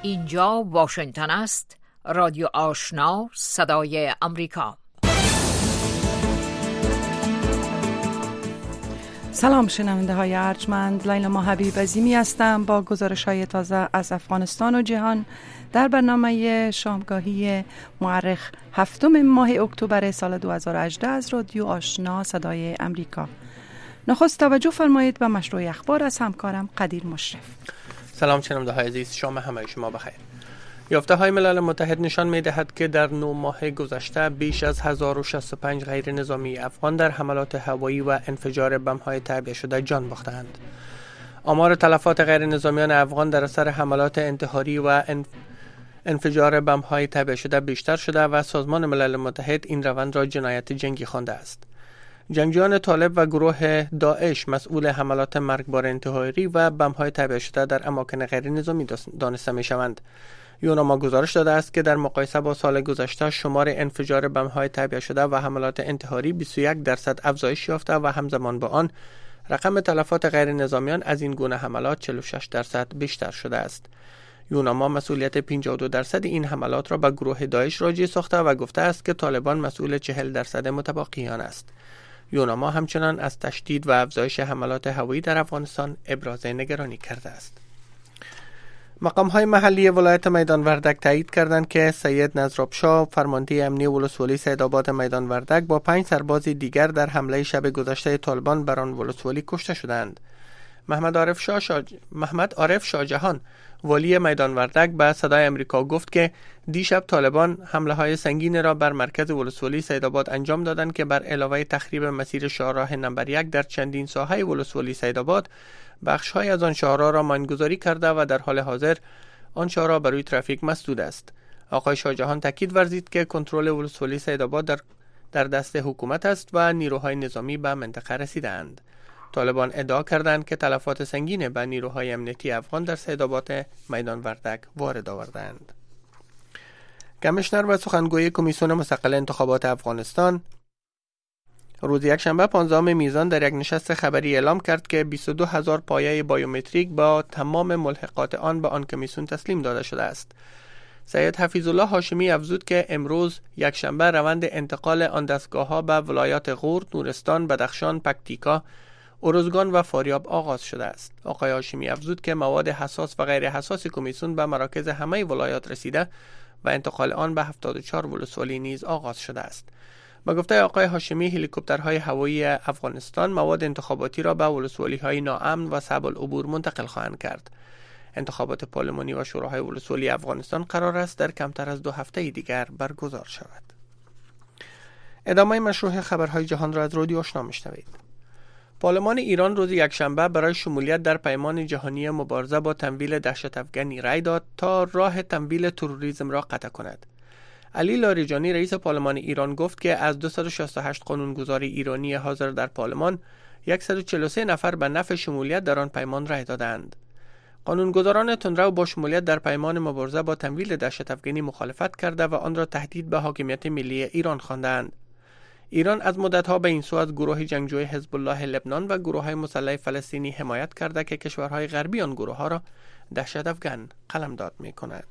اینجا واشنگتن است. رادیو آشنا، صدای امریکا. سلام شنونده های ارجمند، لیلا حبیب عظیمی هستم با گزارش های تازه از افغانستان و جهان در برنامه شامگاهی مورخ 7 ماه اکتبر سال 2018 از رادیو آشنا صدای امریکا. نخست توجه فرمایید به مشروع اخبار از همکارم قدیر مشرف. سلام شنونده های عزیز، شام همه شما بخیر. یافته های ملل متحد نشان می دهد که در 9 ماه گذشته بیش از 1065 غیر نظامی افغان در حملات هوایی و انفجار بم های تعبیه شده جان باختند. آمار تلفات غیر نظامیان افغان در اثر حملات انتحاری و انفجار بم های تعبیه شده بیشتر شده و سازمان ملل متحد این روند را جنایت جنگی خوانده است. جنگجویان طالب و گروه داعش مسئول حملات مرگبار انتحاری و بم های تعبیه شده در اماکن غیر نظامی دانسته می شوند. یوناما گزارش داده است که در مقایسه با سال گذشته شمار انفجار بم های تعبیه شده و حملات انتحاری 21% افزایش یافته و همزمان با آن رقم تلفات غیر نظامیان از این گونه حملات 46% بیشتر شده است. یوناما مسئولیت 52% این حملات را به گروه داعش راجع ساخته و گفته است که طالبان مسئول 40% متبقیان است. یوناما همچنان از تشدید و افزایش حملات هوایی در افغانستان ابراز نگرانی کرده است. مقام‌های محلی ولایت میدان وردک تایید کردند که سید نظرآبشاه فرمانده امنیه ولسوالی سیدآباد میدان وردک با 5 سرباز دیگر در حمله شب گذشته طالبان بر آن ولسوالی کشته شدند. محمد عارف شاهجهان والی میدان وردک به صدای امریکا گفت که دیشب طالبان حمله های سنگین را بر مرکز ولسوالی سیدآباد انجام دادند که بر علاوه تخریب مسیر شاهراه نمبر 1 در چندین ساحه ولسوالی سیدآباد بخش‌های از آن شاهراه را ماین‌گذاری کرده و در حال حاضر آن شاهراه برای ترافیک مسدود است. آقای شاهجهان تاکید ورزید که کنترل ولسوالی سیدآباد در دست حکومت است و نیروهای نظامی به منطقه رسیدند. طالبان ادعا کردند که تلفات سنگین به نیروهای امنیتی افغان در سیدآباد میدان وردک وارد آوردند. کمیشنر و سخنگوی کمیسیون مستقل انتخابات افغانستان روز یکشنبه 15 میزان در یک نشست خبری اعلام کرد که 22,000 پایه بایومتریک با تمام ملحقات آن به آن کمیسیون تسلیم داده شده است. سید حفیظالله هاشمی افزود که امروز یکشنبه روند انتقال آن دستگاه‌ها به ولایات غور، نورستان، بدخشان، پکتیکا، ارزگان و فاریاب آغاز شده است. آقای هاشمی افزود که مواد حساس و غیر حساس کمیسیون به مراکز همه ولایات رسیده و انتقال آن به 74 ولسوالی نیز آغاز شده است. با گفته آقای هاشمی، هلیکوپترهای هوایی افغانستان مواد انتخاباتی را به ولسوالی‌های ناامن و صعب العبور منتقل خواهند کرد. انتخابات پارلمانی و شوراهای ولسوالی افغانستان قرار است در کمتر از 2 هفته دیگر برگزار شود. ادامه مشروع خبرهای جهان را از رادیو آشنا میشنوید. پارلمان ایران روز یکشنبه برای شمولیت در پیمان جهانی مبارزه با تمویل دهشت افغانی رأی داد تا راه تمویل تروریسم را قطع کند. علی لاریجانی رئیس پارلمان ایران گفت که از 268 قانونگذار ایرانی حاضر در پارلمان 143 نفر به نفع شمولیت در آن پیمان رأی دادند. قانونگذاران تندرو با شمولیت در پیمان مبارزه با تمویل دهشت افغانی مخالفت کرده و آن را تهدید به حاکمیت ملی ایران خواندند. ایران از مدت‌ها به این سو از گروه جنگجوی حزب الله لبنان و گروه‌های مسلح فلسطینی حمایت کرده که کشورهای غربی آن گروه‌ها را دهشت افغان قلمداد می‌کند.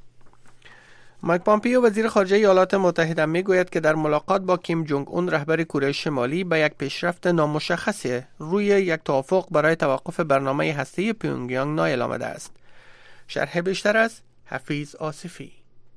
مایک پامپیو وزیر خارجه ایالات متحده میگوید که در ملاقات با کیم جونگ اون رهبر کره شمالی به یک پیشرفت نامشخص روی یک توافق برای توقف برنامه هسته‌ای پیونگیانگ نائل آمده است. شرح بیشتر از حفیظ آصفی.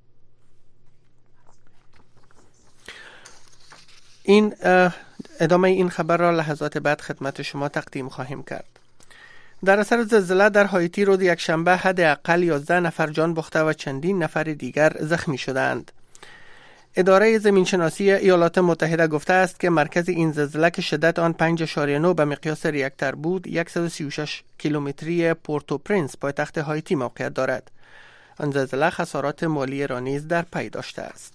ادامه این خبر را لحظات بعد خدمت شما تقدیم خواهیم کرد. در اثر زلزله در هایتی روز یکشنبه حداقل 11 نفر جان باخته و چندین نفر دیگر زخمی شدند. اداره زمینشناسی ایالات متحده گفته است که مرکز این زلزله که شدت آن 5.9 به مقیاس ریکتر بود 136 کیلومتری پورتو پرنس پایتخت هایتی موقعیت دارد. آن زلزله خسارات مالی را نیز در پی داشته است.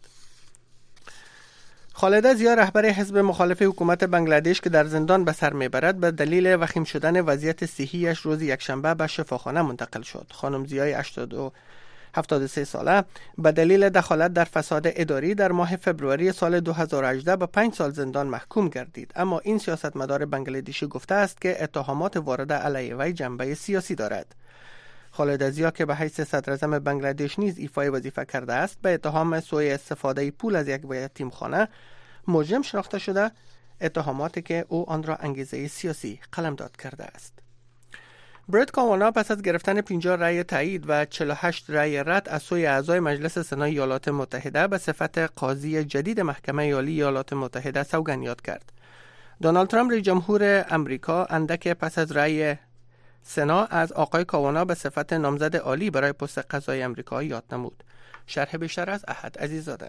خالد ضیا رهبر حزب مخالف حکومت بنگلادش که در زندان به سر میبرد به دلیل وخیم شدن وضعیت صحیش روز یکشنبه به شفاخانه منتقل شد. خانم ضیای 73 ساله به دلیل دخالت در فساد اداری در ماه فوریه سال 2018 به 5 سال زندان محکوم گردید، اما این سیاستمدار بنگلادشی گفته است که اتهامات وارده علیه وی جنبه سیاسی دارد. خالد ضیا که به حیث صدراعظم بنگلادش نیز ایفای وظیفه کرده است، به اتهام سوء استفاده پول از یک یتیمخانه مجرم شناخته شده، اتهاماتی که او آن را انگیزه سیاسی قلمداد کرده است. برت کاوانا پس از گرفتن 50 رأی تایید و 48 رأی رد از سوی اعضای مجلس سنای ایالات متحده به صفت قاضی جدید محکمه عالی ایالات متحده سوگند یاد کرد. دونالد ترامپ رئیس جمهور امریکا اندک پس از رأی سنا از آقای کاوانا به صفت نامزد عالی برای پست قضایی امریکا یاد نمود. شرح بیشتر از احد عزیزاده.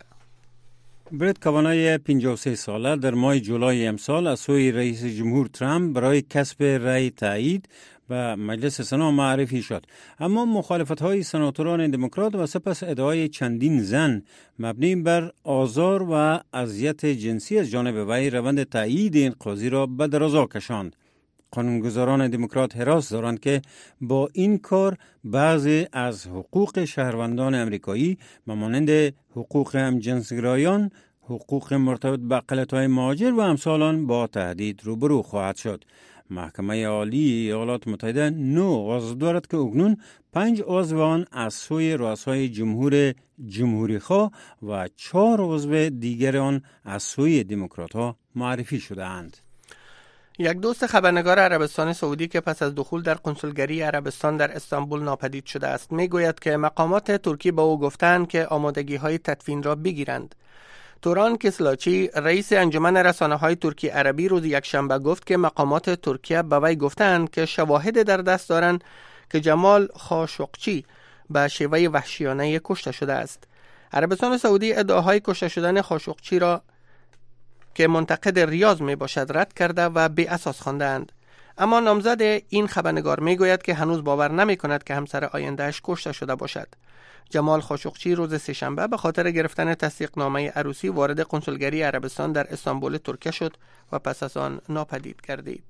برت کاوانا 53 ساله در ماه جولای امسال از سوی رئیس جمهور ترامپ برای کسب رأی تایید به مجلس سنا معرفی شد، اما مخالفت‌های سناتوران دموکرات و سپس ادعای چندین زن مبنی بر آزار و اذیت جنسی از جانب وی روند تایید این قاضی را به درازا کشاند. قانونگذاران دموکرات حراس دارند که با این کار بعضی از حقوق شهروندان امریکایی مانند حقوق همجنسگرایان، حقوق مرتبط به اقلیت‌های مهاجر و امثال با تهدید روبرو خواهد شد. محکمه عالی ایالات متحده 9 عضو دارد که اکنون 5 عضو آن از سوی رؤسای جمهوری خواه و 4 عضو دیگر آن از سوی دموکرات‌ها معرفی شده اند. یک دوست خبرنگار عربستان سعودی که پس از دخول در کنسولگری عربستان در استانبول ناپدید شده است میگوید که مقامات ترکی به او گفتند که آمادگی‌های تدفین را بگیرند. توران کسلاچی رئیس انجمن رسانه‌های ترکی عربی روز یکشنبه گفت که مقامات ترکیه به وی گفتند که شواهد در دست دارند که جمال خاشقچی به شیوه وحشیانه کشته شده است. عربستان سعودی ادعاهای کشته شدن خاشقچی را که منتقد ریاض می باشد رد کرده و بی اساس خواندند. اما نامزد این خبرنگار می گوید که هنوز باور نمی کند که همسر آیندهش کشته شده باشد. جمال خاشقچی روز سه‌شنبه به خاطر گرفتن تصدیقنامه عروسی وارد کنسولگری عربستان در استانبول ترکیه شد و پس از آن ناپدید گردید.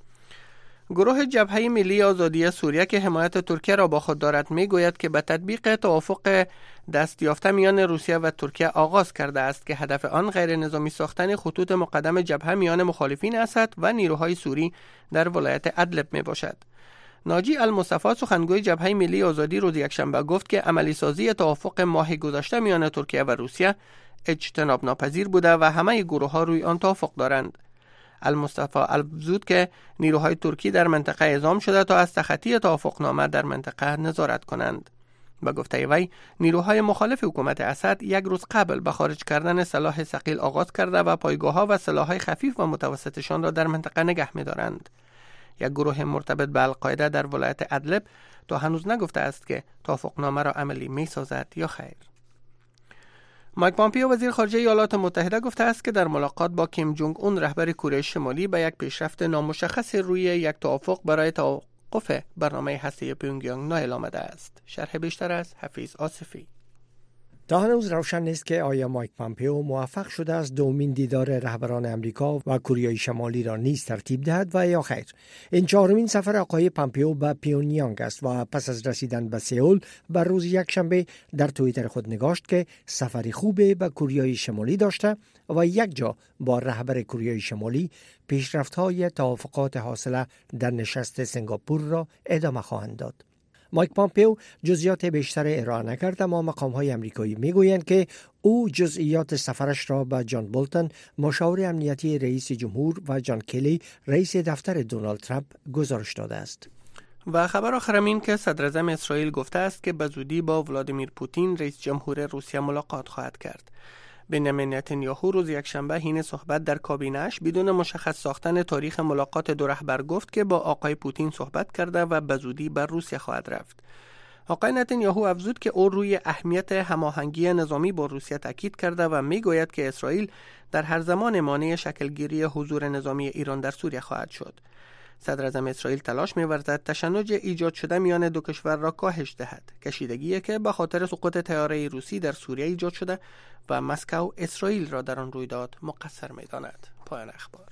گروه جبهه ملی آزادی سوریه که حمایت ترکیه را با خود دارد میگوید که به تطبیق توافق دستیافته میان روسیه و ترکیه آغاز کرده است که هدف آن غیر نظامی ساختن خطوط مقدم جبهه میان مخالفین اسد و نیروهای سوری در ولایت ادلب می باشد. ناجی المصطفی سخنگوی جبهه ملی آزادی روز یکشنبه گفت که عملی سازی توافق ماه گذشته میان ترکیه و روسیه اجتناب ناپذیر بوده و همه گروه‌ها روی آن توافق دارند. المصطفی افزود که نیروهای ترکی در منطقه اعزام شده تا از تخطی توافقنامه در منطقه نظارت کنند. به گفته وی نیروهای مخالف حکومت اسد یک روز قبل به خارج کردن سلاح ثقیل آغاز کرده و پایگاه‌ها و سلاح‌های خفیف و متوسطشان را در منطقه نگه می‌دارند. یک گروه مرتبط به القاعده در ولایت ادلب تا هنوز نگفته است که توافقنامه را عملی می‌سازد یا خیر. مایک پامپیو وزیر خارجه ایالات متحده گفته است که در ملاقات با کیم جونگ اون رهبر کره شمالی به یک پیشرفت نامشخص روی یک توافق برای توقف برنامه هسته‌ای پیونگیانگ نائل آمده است. شرح بیشتر از حفیظ آصفی. تا هنوز روشن نیست که آیا مایک پامپیو موفق شده است دومین دیدار رهبران امریکا و کره شمالی را نیز ترتیب دهد و یا خیر. این چهارمین سفر آقای پامپیو به پیونگیانگ است و پس از رسیدن به سئول بر روز یکشنبه در توییتر خود نگاشت که سفری خوب به کره شمالی داشته و یک جا با رهبر کره شمالی پیشرفت‌های توافقات حاصله در نشست سنگاپور را ادامه خواهند داد. مایک پامپیو جزئیات بیشتر ارائه نکرد، اما مقام‌های آمریکایی میگویند که او جزئیات سفرش را به جان بولتن مشاور امنیتی رئیس جمهور و جان کلی رئیس دفتر دونالد ترامپ گزارش داده است. و خبر آخرم این که صدراعظم اسرائیل گفته است که به زودی با ولادیمیر پوتین رئیس جمهور روسیه ملاقات خواهد کرد. بنیامین نتانیاهو روز یکشنبه حین صحبت در کابینه‌اش بدون مشخص ساختن تاریخ ملاقات دو رهبر گفت که با آقای پوتین صحبت کرده و به زودی به روسیه خواهد رفت. آقای نتانیاهو افزود که او روی اهمیت هماهنگی نظامی با روسیه تاکید کرده و میگوید که اسرائیل در هر زمان مانع شکلگیری حضور نظامی ایران در سوریه خواهد شد. صدراعظم اسرائیل تلاش می‌ورزد تشنج ایجاد شده میان دو کشور را کاهش دهد، کشیدگی که به خاطر سقوط طیاره روسی در سوریه ایجاد شده و مسکو اسرائیل را در آن رویداد مقصر می‌داند. پایان اخبار.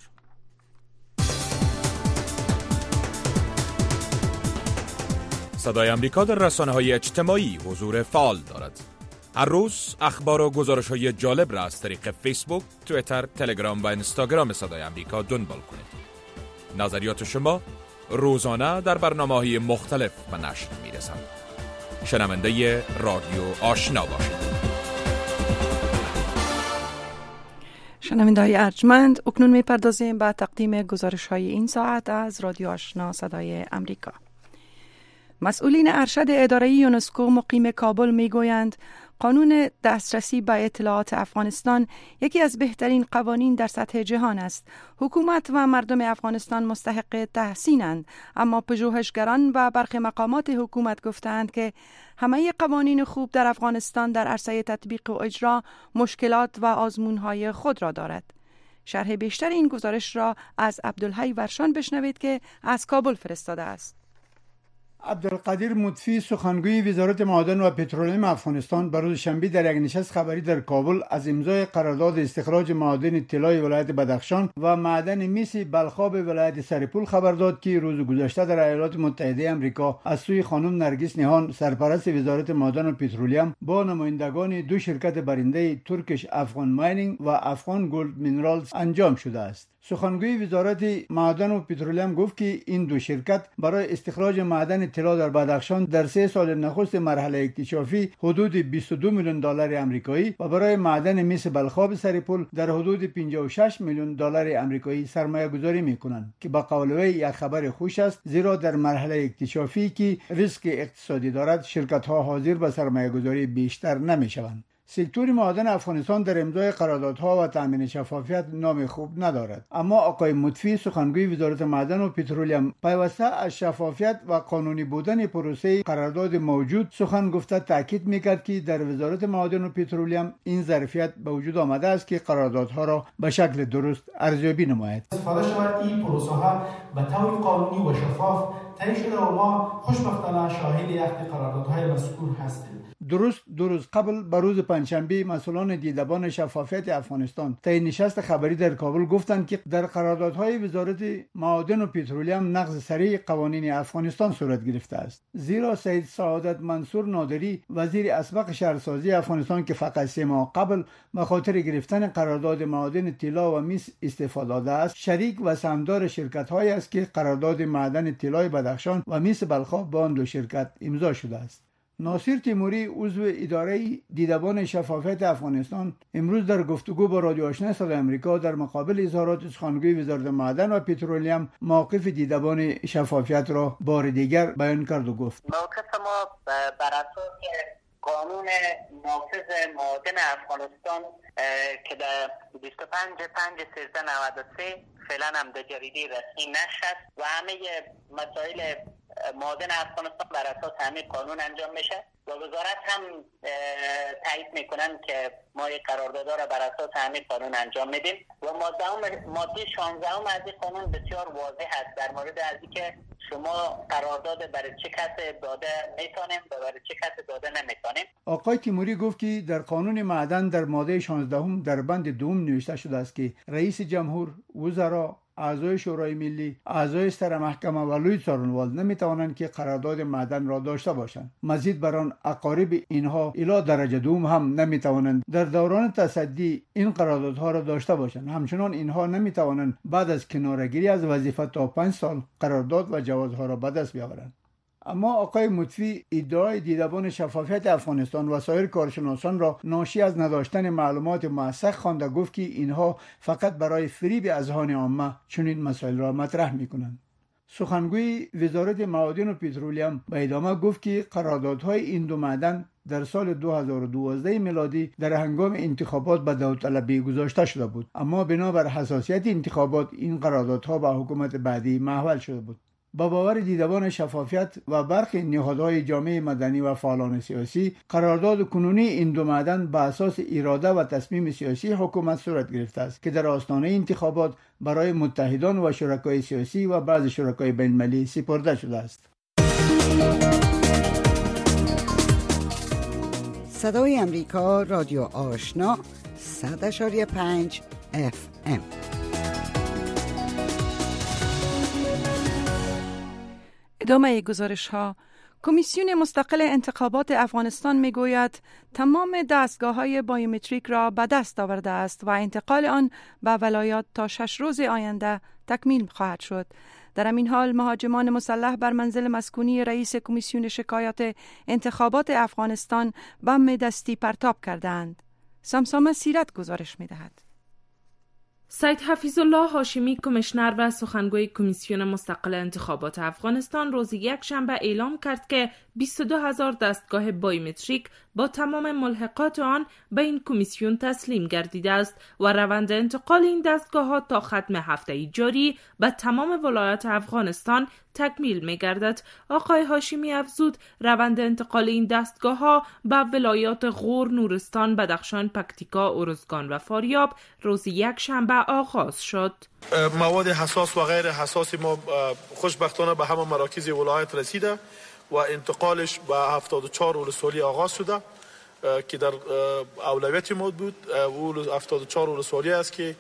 صدای آمریکا در رسانه‌های اجتماعی حضور فعال دارد. هر روز اخبار و گزارش‌های جالب را از طریق فیسبوک، توییتر، تلگرام و اینستاگرام صدای آمریکا دنبال کنید. نظریات شما روزانه در برنامه‌های مختلف به نشر می‌رسند. شنونده رادیو آشنا باشید. شنونده‌های ارجمند، اکنون می‌پردازیم به تقدیم گزارش‌های این ساعت از رادیو آشنا صدای امریکا. مسئولین ارشد اداره یونسکو مقیم کابل می‌گویند قانون دسترسی به اطلاعات افغانستان یکی از بهترین قوانین در سطح جهان است. حکومت و مردم افغانستان مستحق تحسینند، اما پژوهشگران و برخی مقامات حکومت گفتند که همه قوانین خوب در افغانستان در عرصه تطبیق و اجرا مشکلات و آزمون‌های خود را دارد. شرح بیشتر این گزارش را از عبدالحی ورشان بشنوید که از کابل فرستاده است. عبدالقادر مطفی سخنگوی وزارت معادن و پترولیم افغانستان بروز شنبه در یک نشست خبری در کابل از امضای قرارداد استخراج معادن طلای ولایت بدخشان و معدن مس بلخاب ولایت سرپول خبر داد که روز گذشته در ایالات متحده آمریکا از سوی خانم نرگس نیهان سرپرست وزارت معادن و پترولیم با نمایندگان دو شرکت برنده ترکش افغان ماینینگ و افغان گولد مینرالز انجام شده است. سخنگوی وزارت معادن و پترولیم گفت که این دو شرکت برای استخراج معدن طلا در بدخشان در 3 سال نخست مرحله اکتشافی حدود 22 میلیون دلار آمریکایی و برای معدن مس بلخاب سرپول در حدود 56 میلیون دلار آمریکایی سرمایه گذاری میکنند که با قول وی یک خبر خوش است، زیرا در مرحله اکتشافی که ریسک اقتصادی دارد شرکت ها حاضر به سرمایه گذاری بیشتر نمیشوند. سکتور معادن افغانستان در امضای قراردادها و تامین شفافیت نام خوب ندارد، اما آقای مطفی سخنگوی وزارت معدن و پترولیم پیوسته از شفافیت و قانونی بودن پروسه قرارداد موجود سخن گفته تاکید میکرد که در وزارت معدن و پترولیم این ظرفیت به وجود آمده است که قراردادها را به شکل درست ارزیابی نماید. استفاده شود این پروسه ها به طور قانونی و شفاف طی شده و ما خوشبختانه شاهد یک قراردادهای مذکور هستیم. درست 2 روز قبل به روز پنجشنبه مسئولان دیدبان شفافیت افغانستان طی نشست خبری در کابل گفتند که در قراردادهای وزارت معادن و پترولیم نقض صریح قوانین افغانستان صورت گرفته است، زیرا سید سعادت منصور نادری وزیر اسبق شهرسازی افغانستان که فقط 3 ماه قبل به خاطر گرفتن قرارداد معادن طلا و مس استعفا داده است، شریک و سهامدار شرکت‌هایی است که قرارداد معدن طلای بدخشان و مس بلخاب با آن دو شرکت امضا شده است. ناصر تیموری عضو اداره دیدبان شفافیت افغانستان امروز در گفتگو با رادیو آشنا صدای امریکا در مقابل اظهارات سخنگوی وزارت معدن و پترولیم موقف دیدبان شفافیت را بار دیگر بیان کرد و گفت: موقف ما بر اساس قانون نافذ معادن افغانستان که در 25/5/1393 فعلا هم در جریده رسمی نشست و همه مسائل معادن افغانستان بر اساس همین قانون انجام میشه و وزارت هم تایید میکنن که ما یک قراردادها را بر اساس همین قانون انجام میدیم و ماده 16 از این قانون بسیار واضح است در مورد از اینکه شما قرارداد برای چه کس داده میتونیم و برای چه کس داده نمیتونیم. آقای تیموری گفت که در قانون معدن در ماده 16 در بند 2 نوشته شده است که رئیس جمهور، وزرا، اعضای شورای ملی، اعضای سر محکمه و لوی څارنوال نمیتوانند که قرارداد معدن را داشته باشند. مزید بر آن اقارب اینها الی درجه دوم هم نمیتوانند در دوران تصدی این قراردادها را داشته باشند. همچنان اینها نمیتوانند بعد از کناره‌گیری از وظیفه تا 5 سال قرارداد و جوازها را به دست بیاورند. اما آقای مطفی ادعای دیدبان شفافیت افغانستان و سایر کارشناسان را ناشی از نداشتن معلومات موثق خوانده گفت که اینها فقط برای فریب اذهان عامه چنین مسائل را مطرح می‌کنند. سخنگوی وزارت معادن و پترولیم به ادامه گفت که قراردادهای این دو معدن در سال 2012 میلادی در هنگام انتخابات به داوطلبی گذاشته شده بود، اما بنابر حساسیت انتخابات این قراردادها به حکومت بعدی محول شده بود. با باور دیدبان شفافیت و برخی نهادهای جامعه مدنی و فعالان سیاسی، قرارداد کنونی این دو معدن به اساس اراده و تصمیم سیاسی حکومت صورت گرفته است که در آستانه انتخابات برای متحدان و شرکای سیاسی و بعض شرکای بین‌المللی سپرده شده است. صدای امریکا، رادیو آشنا 100.5 FM. ادامه گزارش ها. کمیسیون مستقل انتخابات افغانستان میگوید تمام دستگاه‌های بایومتریک را به دست آورده است و انتقال آن به ولایات تا 6 روز آینده تکمیل خواهد شد. در همین حال مهاجمان مسلح بر منزل مسکونی رئیس کمیسیون شکایات انتخابات افغانستان بم دستی پرتاب کردند. سمسامه سیرت گزارش می‌دهد. سید حفیظالله هاشمی کمیشنر و سخنگوی کمیسیون مستقل انتخابات افغانستان روز یکشنبه اعلام کرد که 22,000 دستگاه بایومتریک با تمام ملحقات آن به این کمیسیون تسلیم گردیده است و روند انتقال این دستگاه‌ها تا ختم هفته جاری به تمام ولایات افغانستان تکمیل می‌گردد. آقای هاشمی افزود روند انتقال این دستگاه‌ها به ولایات غور، نورستان، بدخشان، پکتیکا، ارزگان و فاریاب روز یکشنبه آغاز شد. مواد حساس و غیر حساس ما خوشبختانه به همه مراکز ولایت رسیده و انتقالش به 74 ولسوالی آغاز شده که در اولویت ما بود. اول 74 ولسوالی است که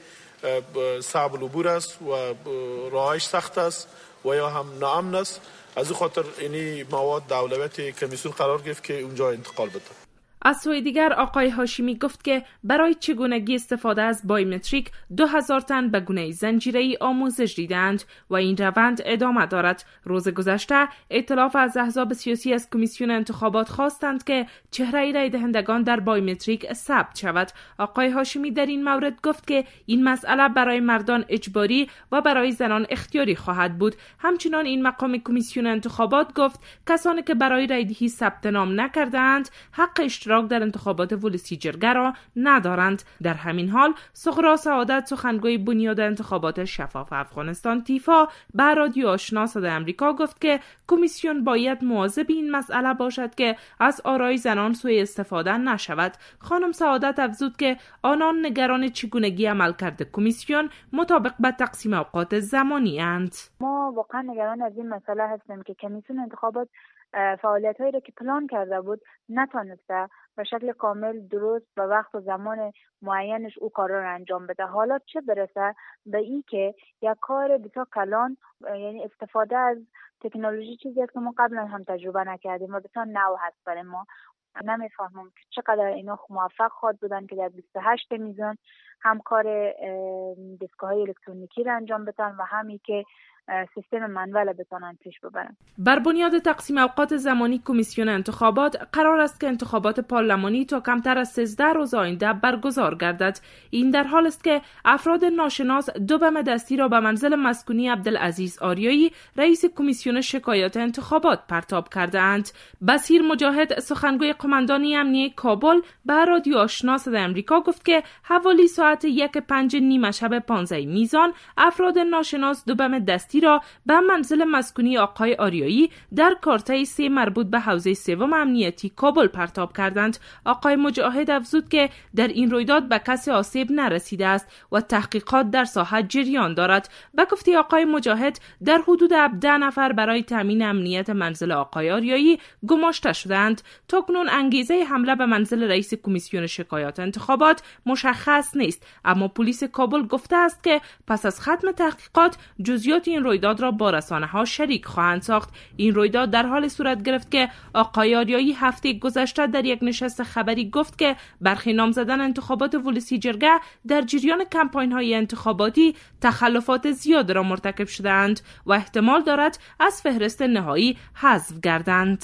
صعب العبور است و راهش سخت است و یا هم ناامن است. از این خاطر اینی مواد در اولویت کمیسیون قرار گرفت که اونجا انتقال بده. از سوی دیگر آقای هاشمی گفت که برای چگونگی استفاده از بایومتریک 2000 تن به گونه زنجیره‌ای آموزش دیدند و این روند ادامه دارد. روز گذشته ائتلاف از احزاب سیاسی از کمیسیون انتخابات خواستند که چهره رای دهندگان در بایومتریک ثبت شود. آقای هاشمی در این مورد گفت که این مسئله برای مردان اجباری و برای زنان اختیاری خواهد بود. همچنین این مقام کمیسیون انتخابات گفت کسانی که برای رای دهی ثبت نام نکردند حق اشتراک در انتخابات ولسی جرگه را ندارند. در همین حال سغرا سعادت سخنگوی بنیاد انتخابات شفاف افغانستان تیفا به رادیو آشنا صدای آمریکا گفت که کمیسیون باید مواظب این مسئله باشد که از آرای زنان سوء استفاده نشود. خانم سعادت افزود که آنان نگران چگونگی عملکرد کمیسیون مطابق با تقسیم اوقات زمانی اند. ما واقعا نگران از این مسئله هستیم که کمیسیون انتخابات فعالیت‌هایی را که پلان کرده بود نتونسته به شکل کامل درست و وقت و زمان معینش او کار را انجام بده. حالا چه برسه به این که یک کار بسیار کلان، یعنی استفاده از تکنولوژی، چیزی است که ما قبلا هم تجربه نکردیم و بسیار نو هست برای ما. نمیفهمم که چقدر اینا موفق خواهد بودن که در 28 میزان هم کار دستگاه‌های الکترونیکی را انجام بدن و همی که سیستم منول بتونن پیش ببرن. بر بنیاد تقسیم اوقات زمانی کمیسیون انتخابات قرار است که انتخابات پارلمانی تا کمتر از 13 روز آینده برگزار گردد. این در حال است که افراد ناشناس 2 بم دستی را به منزل مسکونی عبدالعزیز آریایی رئیس کمیسیون شکایات انتخابات پرتاب کرده‌اند. بصیر مجاهد سخنگوی قماندانی امنیه کابل به رادیو آشنا صدای آمریکا گفت که حوالی ساعت 1:05 نیمه شب 15 میزان افراد ناشناس 2 بم دستی را به منزل مسکونی آقای آریایی در کارته 3 مربوط به حوزه 3 امنیتی کابل پرتاب کردند. آقای مجاهد افزود که در این رویداد به کسی آسیب نرسیده است و تحقیقات در ساحت جریان دارد. به گفته آقای مجاهد در حدود 10 نفر برای تامین امنیت منزل آقای آریایی گماشته شدند. تاکنون انگیزه حمله به منزل رئیس کمیسیون شکایات انتخابات مشخص نیست، اما پلیس کابل گفته است که پس از ختم تحقیقات جزئیات این رویداد را با رسانه‌ها شریک خواهند ساخت. این رویداد در حال صورت گرفت که آقای آریایی هفته گذشته در یک نشست خبری گفت که برخی نامزدان انتخابات ولسی جرگه در جریان کمپاین‌های انتخاباتی تخلفات زیاد را مرتکب شده‌اند و احتمال دارد از فهرست نهایی حذف گردند.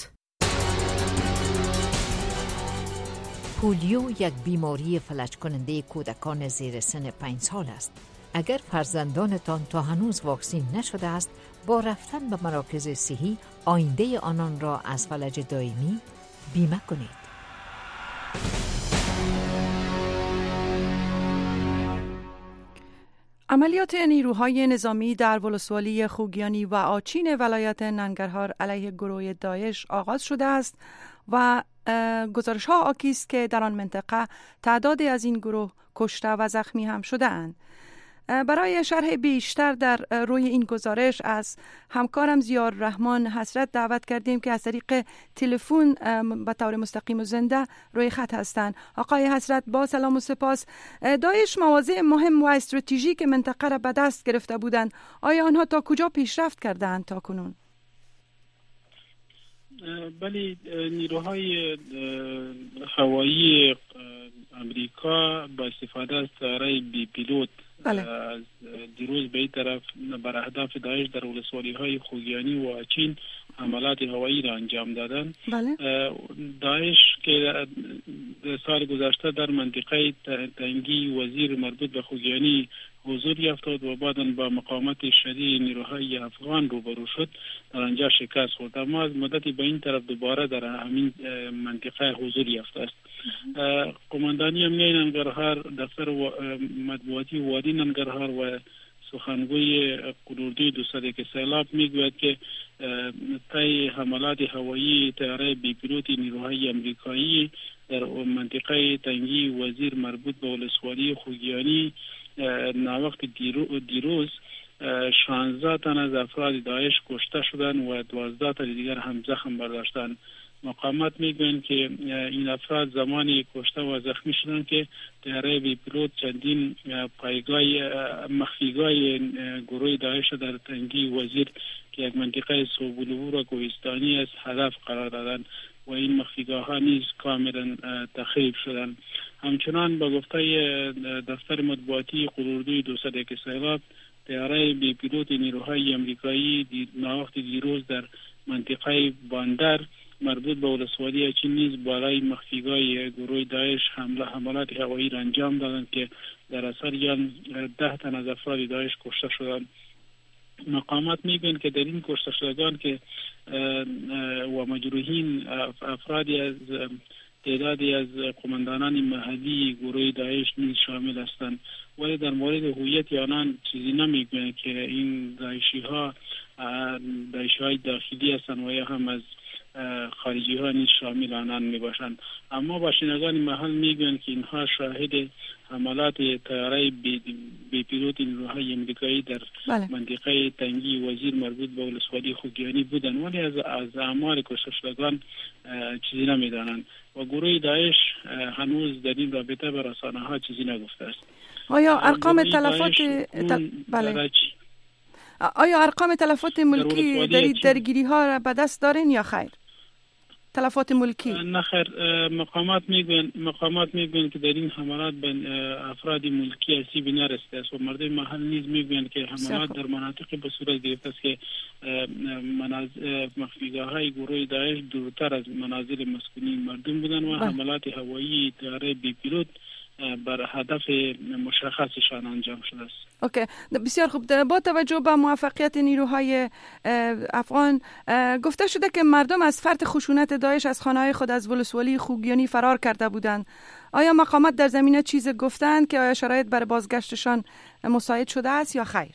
پولیو یک بیماری فلج کننده کودکان زیر سن 5 سال است. اگر فرزندانتان تا هنوز واکسین نشده است، با رفتن به مراکز صحی آینده آنان را از فلج دائمی بیمه کنید. عملیات نیروهای نظامی در ولسوالی خوگیانی و آچین ولایت ننگرهار علیه گروه داعش آغاز شده است و گزارش ها آکی است که در آن منطقه تعدادی از این گروه کشته و زخمی هم شده اند. برای شرح بیشتر در روی این گزارش از همکارم ضیاء الرحمن حسرت دعوت کردیم که از طریق تلفن به طور مستقیم و زنده روی خط هستند. آقای حسرت، با سلام و سپاس. داعش مواضع مهم و استراتژیک منطقه را به دست گرفته بودند. آیا آنها تا کجا پیشرفت کردند تا کنون؟ بله، نیروهای هوایی امریکا با استفاده از طیاره بی پیلوت از دیروز به این طرف بر اهداف داعش در ولسوالی‌های خوگیانی و اچین حملات هوایی را انجام دادند. داعش که سال گذشته در منطقه تنگی وزیر مربوط به خوگیانی حضور یافت و بعداً با مقاومت شدید نیروهای افغان روبرو شد، در آنجا شکست خورد، اما از مدتی به این طرف دوباره در همین منطقه حضور یافته است. قماندانی امنیه ننگرهار، دفتر مطبوعاتی وادی ننگرهار و سخنگوی قلوردوی 201 سیلاب میگوید که طی حملات هوایی طیاره بی پیلوت نیروهای امریکایی در منطقه تنگی وزیر مربوط به ولسوالی خوگیانی ناوقت دیروز 16 تن از افراد داعش کشته شدند و 12 تن دیگر هم زخم برداشتند. مقامات میگویند که این افراد زمانی کشته و زخمی شدند که طیاره بی پیلوت چندین پایگاه مخفیگاه گروه داعش در تنگی وزیر که یک منطقه صوب‌العبور و کوهستانی است هدف قرار دادند و این مخفیگاه ها نیز کاملا تخریب شدند. همچنان با گفته دفتر مطبوعاتی قلوردوی 201 سیلاب، طیاره بی پیلوت نیروهای امریکایی ناوقت دیروز در منطقه باندر مربوط به ولسوالی اچین نیز بالای مخفیگاه گروه داعش حملات هوایی را انجام دادند که در اثر آن 10 تن از افراد داعش کشته شدند. مقامات میگویند که در این کشته شدگان که و مجروحین افرادی از تعدادی از قماندانان محلی گروه داعش نیز شامل هستند، ولی در مورد هویت آنان چیزی نمیگویند که این داعشی های داخلی هستند و یا هم از خارجی ها نیز شامل آنان می باشند. اما باشندگان محل میگویند که اینها شاهد حملات طیاره بی پیلوت نیروهای امریکایی در منطقه تنگی وزیر مربوط به ولسوالی خوگیانی بودند، ولی از اعمال کشته شدگان چیزی نمیدانند و گروه داعش هنوز در این رابطه به رسانه ها چیزی نگفته است. آیا ارقام تلفات ملکی در درگیری ها را به دست دارین یا خیر؟ تلفات ملکی؟ نه خیر، مقامات میگویند که در این حملات به افراد ملکی آسیبی نرسیده است و مردم محل نیز میگویند که حملات در مناطقی به صورت گرفته است که مخفیگاه های گروه داعش دورتر از منازل مسکونی مردم بودند و حملات هوایی طیاره بی پیلوت بر هدف مشخصشان انجام شده است. اوکی، بسیار خوب. با توجه به موفقیت نیروهای افغان گفته شده که مردم از فرط خشونت داعش از خانه‌های خود از ولسوالی خوگیانی فرار کرده بودند. آیا مقامات در زمینه چیز گفتند که آیا شرایط برای بازگشتشان مساعد شده است یا خیر؟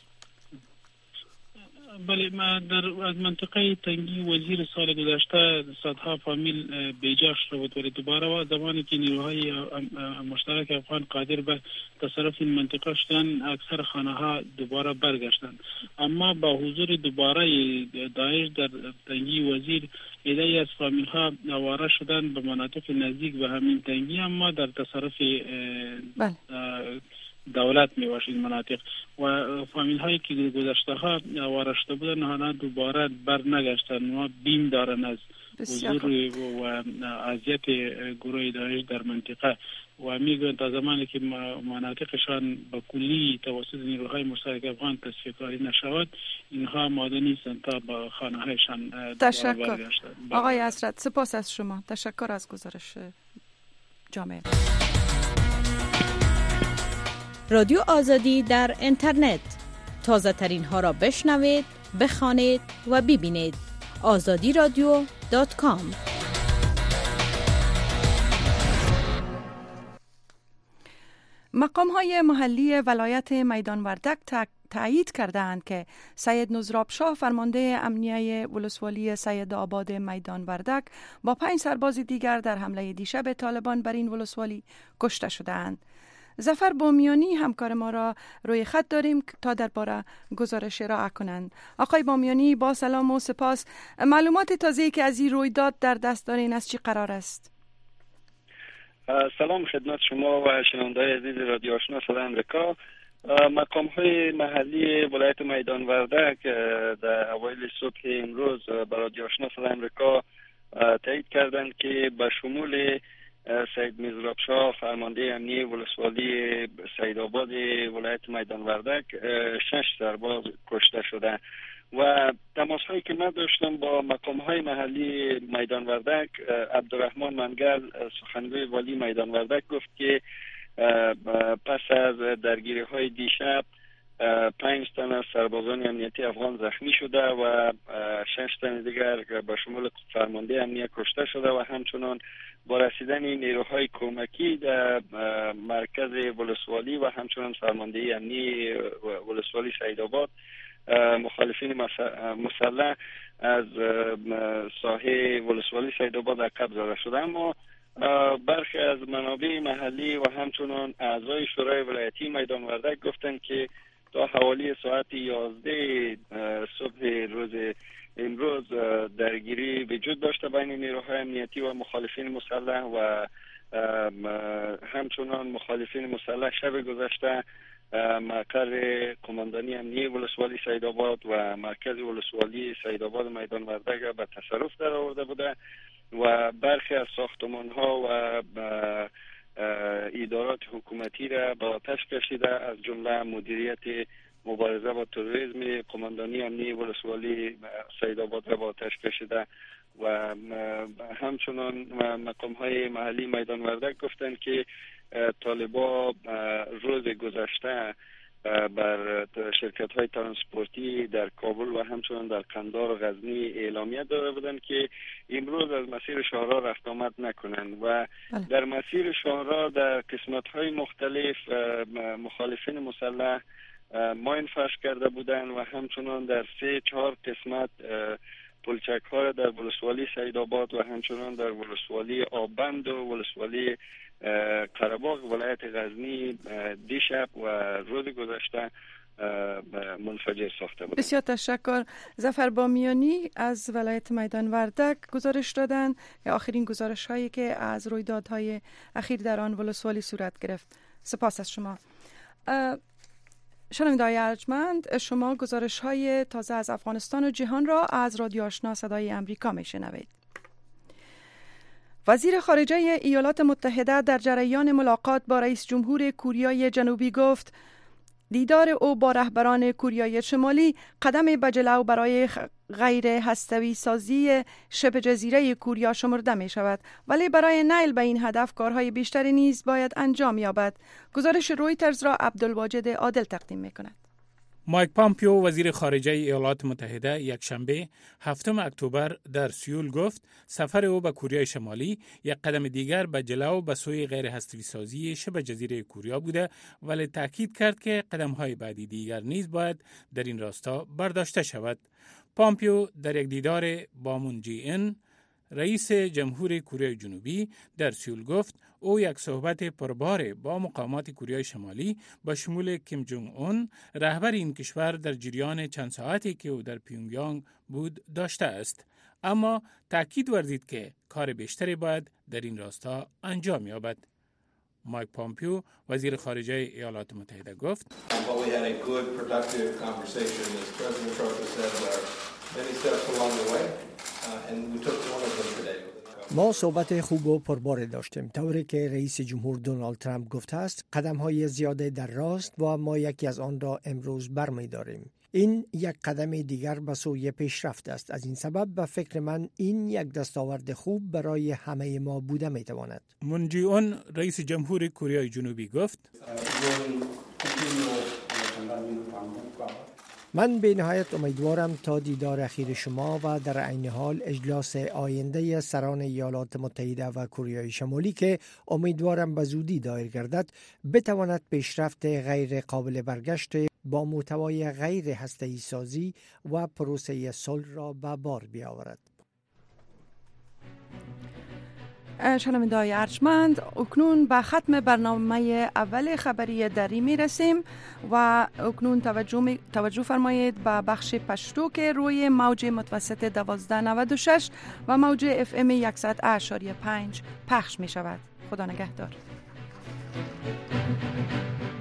بله، ما از منطقه تنگی وزیر سال گذشته صدها فامیل بیجا شده بود، ولی دوباره و زمانی که نیروهای مشترک افغان قادر به تصرف این منطقه شدن، اکثر خانه ها دوباره برگشتند. اما با حضور دوباره داعش در تنگی وزیر، عده‌ای از فامیل ها آواره شدند به مناطق نزدیک به همین تنگی، اما در تصرف دولت می باشید مناطق و فامیل هایی که گذشته ها آواره شده بودن آنها دوباره بر نگشتن. ما بیم دارن از حضور و اذیت گروه داعش در منطقه و میگویند تا زمانی که مناطقشان به کلی توسط نیروهای مشترک افغان تصفیه کاری نشود، اینها آماده نیستند تا به خانه هایشان تشکر آقای حسرت، سپاس از شما. تشکر از گزارش جامعه. رادیو آزادی در اینترنت، تازه ترین ها را بشنوید، بخوانید و ببینید. azadiradio.com. مقام های محلی ولایت میدان وردک تایید کردند که سید نزراب شاه فرمانده امنیه ولسوالی سید آباد میدان وردک با 5 سرباز دیگر در حمله دیشب طالبان بر این ولسوالی کشته شدند. ظفر بامیانی همکار ما را روی خط داریم تا درباره گزارش ارائه کنند. آقای بامیانی، با سلام و سپاس. معلومات تازه‌ای که از این رویداد در دست دارین از چی قرار است؟ سلام خدمت شما و شنونده‌های عزیز رادیو آشنا صدای آمریکا. مقام‌های محلی ولایت میدان وردک در اوایل صبح امروز به رادیو آشنا صدای آمریکا تایید کردند که به شمول سید مزرابشاه فرمانده امنیه ولسوالی سیدآباد ولایت میدان وردک 6 سرباز کشته شده و تماس هایی که من داشتم با مقام های محلی میدان وردک، عبدالرحمن منگل سخنگوی والی میدان وردک گفت که پس از درگیری های دیشب 5 تن از سربازان امنیتی افغان زخمی شده و 6 تن دیگر به شمول فرمانده امنیه کشته شده و همچنان با رسیدن نیروهای کمکی در مرکز ولسوالی و همچنان فرمانده امنی ولسوالی سیدآباد مخالفین مسلح از ساحه ولسوالی سیدآباد عقب زده شده. اما برخی از منابع محلی و همچنان اعضای شورای ولایتی میدان وردک گفتند که تا حوالی ساعت 11 صبح روز امروز درگیری وجود داشته بین نیروهای امنیتی و مخالفین مسلح و همچنان مخالفین مسلح شب گذشته مقر قماندانی امنیه ولسوالی سیدآباد و مرکز ولسوالی سیدآباد میدان وردک به تصرف در آورده بوده و برخی از ساختمان ها و ادارات حکومتی را به آتش کشیده، از جمله مدیریت مبارزه با تروریسم قماندانی امنیه ولسوالی سیدآباد را به آتش کشیده و همچنان مقام های محلی میدان وردک گفتند که طالبا روز گذشته بر شرکت های ترانسپورتی در کابل و همچنان در قندار و غزنی اعلامیه داده بودند که امروز از مسیر شاهراه رفت آمد نکنند و در مسیر شاهراه در قسمت های مختلف مخالفین مسلح ماین فرش کرده بودند و همچنان در 3-4 قسمت پلچک ها را در ولسوالی سیدآباد و همچنان در ولسوالی آبند و ولسوالی قره‌باغ ولایت غزنی دیشب و روز گذشته منفجر ساخته بود. بسیار تشکر. ظفر بامیانی از ولایت میدان وردک گزارش دادن که آخرین گزارش هایی که از رویدادهای اخیر در آن ولسوالی صورت گرفت. سپاس از شما. شنونده‌های ارجمند، شما گزارش های تازه از افغانستان و جهان را از رادیو آشنا صدای امریکا میشنوید. وزیر خارجه ایالات متحده در جریان ملاقات با رئیس جمهور کوریای جنوبی گفت دیدار او با رهبران کوریای شمالی قدم به جلو برای غیر هسته‌ای سازی شبه جزیره کوریا شمرده می شود، ولی برای نیل به این هدف کارهای بیشتری نیز باید انجام یابد. گزارش رویترز را عبدالواجد عادل تقدیم می کند. مایک پامپیو وزیر خارجه ایالات متحده یک شنبه 7 اکتبر در سئول گفت سفر او به کوریای شمالی یک قدم دیگر به جلو به سوی غیر هسته‌ای سازی شبه جزیره کوریا بوده، ولی تاکید کرد که قدم‌های بعدی دیگر نیز باید در این راستا برداشته شود. پامپیو در یک دیدار با مون جی این رئیس جمهور کره جنوبی در سئول گفت او یک صحبت پربار با مقامات کره شمالی با شمول کیم جونگ اون رهبر این کشور در جریان چند ساعتی که او در پیونگیانگ بود داشته است، اما تاکید ورزید که کار بیشتری باید در این راستا انجام یابد. مایک پامپیو وزیر خارجه ایالات متحده گفت ما صحبت خوب و پربار داشتیم، طوری که رئیس جمهور دونالد ترامپ گفته است قدم‌های زیاده در راست و ما یکی از آن را امروز برمی‌داریم. این یک قدم دیگر به سوی پیشرفت است. از این سبب به فکر من این یک دستاورد خوب برای همه ما بوده می‌تواند. مون جی اون رئیس جمهور کره جنوبی گفت من به نهایت امیدوارم تا دیدار اخیر شما و در عین حال اجلاس آینده سران ایالات متحده و کره شمالی که امیدوارم به زودی دایر گردد بتواند پیشرفت غیر قابل برگشت با محتوای غیر هسته‌ای سازی و پروسه صلح را به بار بیاورد. شنونده‌های ارجمند، اکنون به ختم برنامه اول خبری دری می رسیم و اکنون توجه فرمایید به بخش پشتو که روی موج متوسط 1296 و موج FM 100.5 پخش می شود. خدا نگهدار.